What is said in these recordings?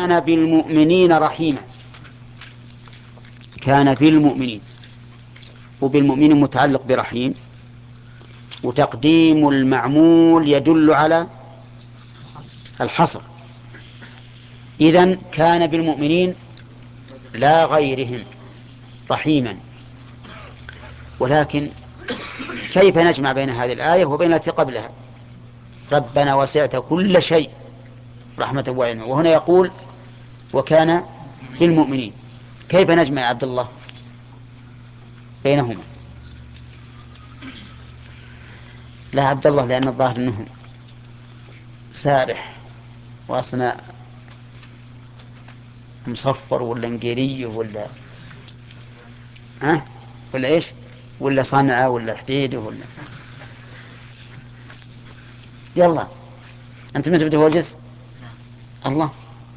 كان بالمؤمنين رحيما. كان بالمؤمنين، وبالمؤمنين متعلق برحيم، وتقديم المعمول يدل على الحصر. إذن كان بالمؤمنين لا غيرهم رحيما. ولكن كيف نجمع بين هذه الآية وبين التي قبلها؟ ربنا وسعت كل شيء رحمة وعلما، وهنا يقول وكان بالمؤمنين. كيف نجمع يا عبد الله بينهما؟ لا عبد الله، لأن الظاهر أنه سارح، وأصلا مصفر ولا انقيري ولا ولا ايش، ولا صنعة ولا حديده ولا. يلا انت ما تبي توجس. الله،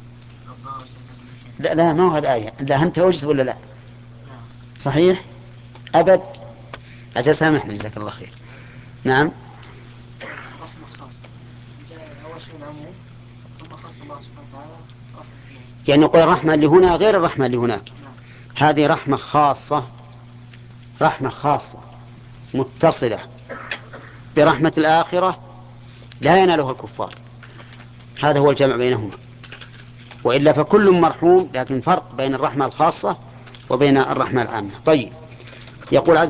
لا لا، ما هو الآية. لا انت توجس ولا لا؟ صحيح أبد. أجل سامحني، جزاك الله خير. نعم. رحمة خاصة جاء أول شيء العموم، ثم خص الله سبحانه وتعالى رحمة فيها. يعني نقول الرحمة اللي هنا غير الرحمة اللي هناك. نعم. هذه رحمة خاصة، رحمة خاصة متصلة برحمة الآخرة لا ينالها الكفار. هذا هو الجمع بينهما، وإلا فكل مرحوم، لكن فرق بين الرحمة الخاصة وبين الرحمة العامة. طيب، يقول عز